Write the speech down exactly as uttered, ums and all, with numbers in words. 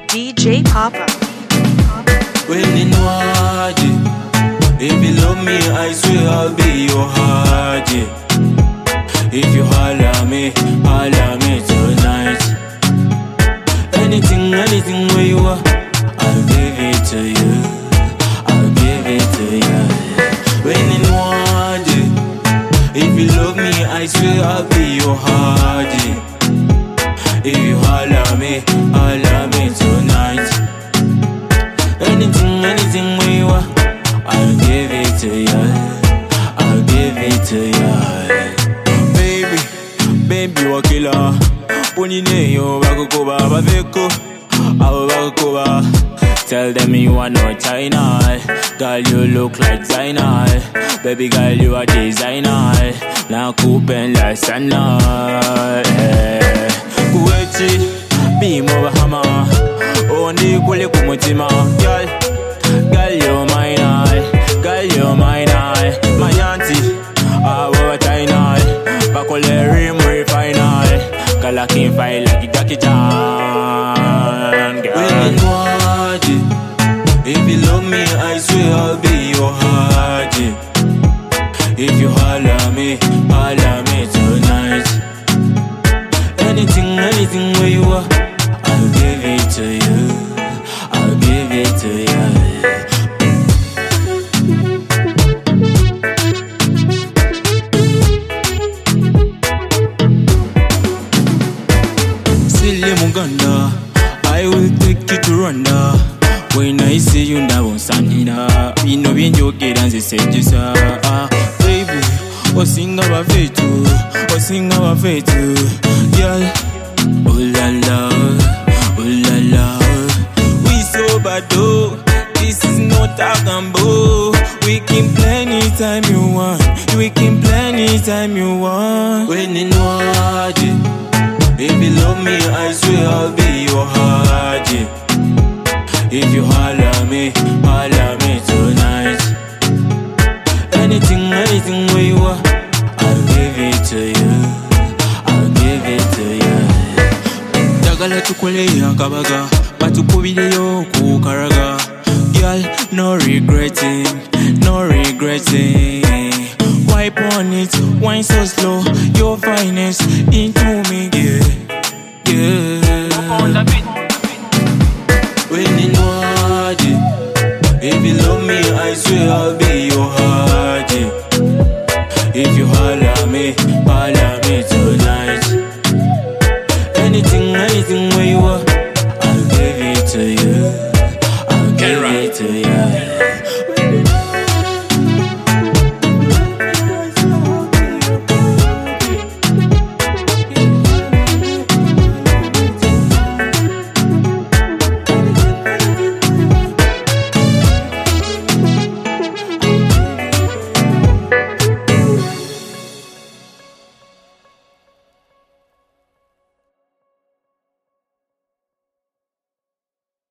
D J Papa. When in Wadi, if you love me, I swear I'll be your heart. Yeah. If you holler me, holler me tonight. Anything, anything where you are, I'll give it to you. I'll give it to you. When in Wadi, if you love me, I swear I'll be your heart. Yeah. If you holler me, holler me tonight. Anything, anything where you are, I'll give it to you. I'll give it to you. Baby, baby, you a killer. Pony ne yo bago koba baveko, abo bago koba. Tell them you are not China. Girl, you look like China. Baby girl, you are designer. Now coupe la sana. Kuwechi, be more hammer. Only kule kumutima. Girl, girl, you're mine. Girl, you're mine. My auntie, our China. Bakole rim refiner. Girl, I can't fight like Jackie Chan. When you want it, if you love me, I swear I'll be your heart. If you holler me, holler me tonight. Anything, anything where you are, I'll give it to you. I'll give it to you. Silly Muganda, I will take you to Rwanda. When I see you now on Sanina, we know when you get and they say just ah, baby, oh sing our fate too, oh sing our fate too, girl. Oh la la, oh la la, we so bad though. This is not a gamble. We can play anytime you want. We can play anytime you want. When in Wadi, if you love me, I swear I'll be your heart. Yeah. If you holler me, holler me tonight. Anything, anything where you are, I'll give it to you. I'll give it to you. Dagala tukole ya kabaga, batukubile yo kukaraga. Girl, no regretting, no regretting. Wipe on it, wine so slow. Your finest into me, yeah, yeah. When you know it, if you love me, I swear I'll be